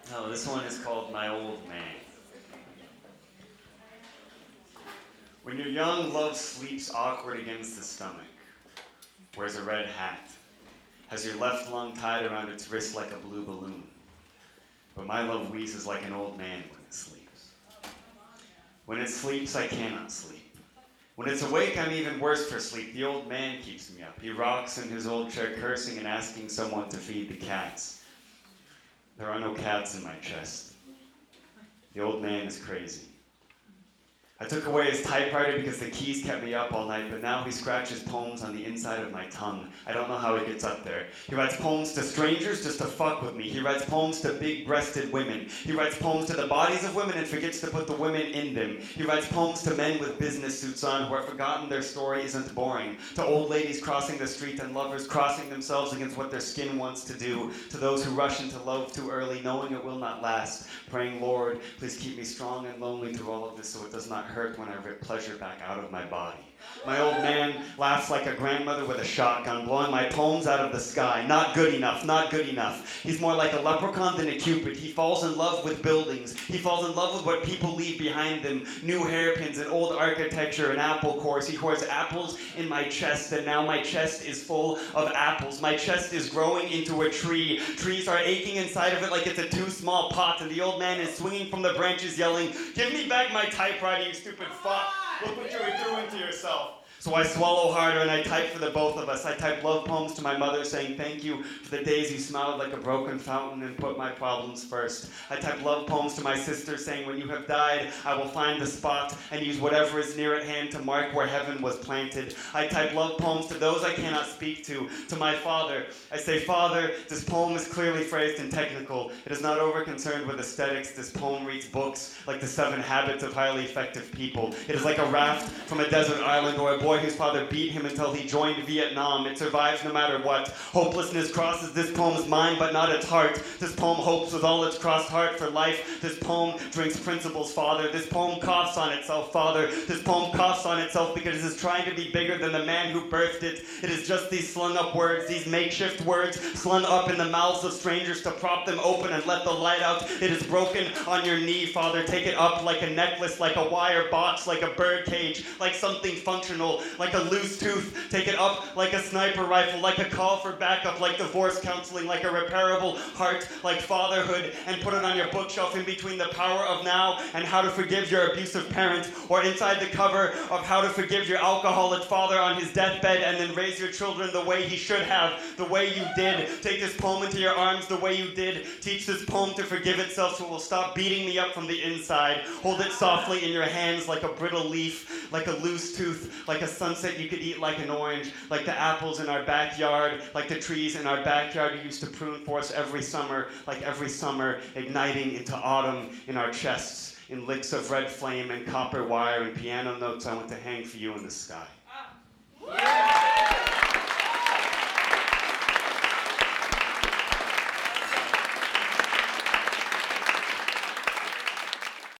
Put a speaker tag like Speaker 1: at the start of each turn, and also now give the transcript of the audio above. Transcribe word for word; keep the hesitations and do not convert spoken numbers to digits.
Speaker 1: Oh, this one is called My Old Man. When you're young, love sleeps awkward against the stomach, wears a red hat, has your left lung tied around its wrist like a blue balloon. But my love wheezes like an old man when it sleeps. When it sleeps, I cannot sleep. When it's awake, I'm even worse for sleep. The old man keeps me up. He rocks in his old chair, cursing and asking someone to feed the cats. There are no cats in my chest. The old man is crazy. I took away his typewriter because the keys kept me up all night, but now he scratches poems on the inside of my tongue. I don't know how he gets up there. He writes poems to strangers just to fuck with me. He writes poems to big-breasted women. He writes poems to the bodies of women and forgets to put the women in them. He writes poems to men with business suits on who have forgotten their story isn't boring. To old ladies crossing the street and lovers crossing themselves against what their skin wants to do. To those who rush into love too early, knowing it will not last. Praying, Lord, please keep me strong and lonely through all of this so it does not hurt when I rip pleasure back out of my body. My old man laughs like a grandmother with a shotgun, blowing my poems out of the sky. Not good enough, not good enough. He's more like a leprechaun than a cupid. He falls in love with buildings. He falls in love with what people leave behind them. New hairpins and old architecture and apple cores. He hoards apples in my chest, and now my chest is full of apples. My chest is growing into a tree. Trees are aching inside of it like it's a too small pot, and the old man is swinging from the branches yelling, "Give me back my typewriter, you stupid fuck. Look what you threw into yourself." So I swallow harder and I type for the both of us. I type love poems to my mother saying thank you for the days you smiled like a broken fountain and put my problems first. I type love poems to my sister saying when you have died, I will find the spot and use whatever is near at hand to mark where heaven was planted. I type love poems to those I cannot speak to. To my father, I say, Father, this poem is clearly phrased and technical. It is not over concerned with aesthetics. This poem reads books like The Seven Habits of Highly Effective People. It is like a raft from a desert island or a boy whose father beat him until he joined Vietnam. It survives no matter what. Hopelessness crosses this poem's mind, but not its heart. This poem hopes with all its crossed heart for life. This poem drinks principles, Father. This poem coughs on itself, Father. This poem coughs on itself because it is trying to be bigger than the man who birthed it. It is just these slung up words, these makeshift words, slung up in the mouths of strangers to prop them open and let the light out. It is broken on your knee, Father. Take it up like a necklace, like a wire box, like a bird cage, like something functional, like a loose tooth. Take it up like a sniper rifle, like a call for backup, like divorce counseling, like a repairable heart, like fatherhood, and put it on your bookshelf in between The Power of Now and How to Forgive Your Abusive Parent, or inside the cover of How to Forgive Your Alcoholic Father on his deathbed and then raise your children the way he should have, the way you did. Take this poem into your arms the way you did. Teach this poem to forgive itself so it will stop beating me up from the inside. Hold it softly in your hands like a brittle leaf, like a loose tooth, like a sunset you could eat like an orange, like the apples in our backyard, like the trees in our backyard you used to prune for us every summer, like every summer igniting into autumn in our chests, in licks of red flame and copper wire and piano notes I want to hang for you in the sky.
Speaker 2: Yeah!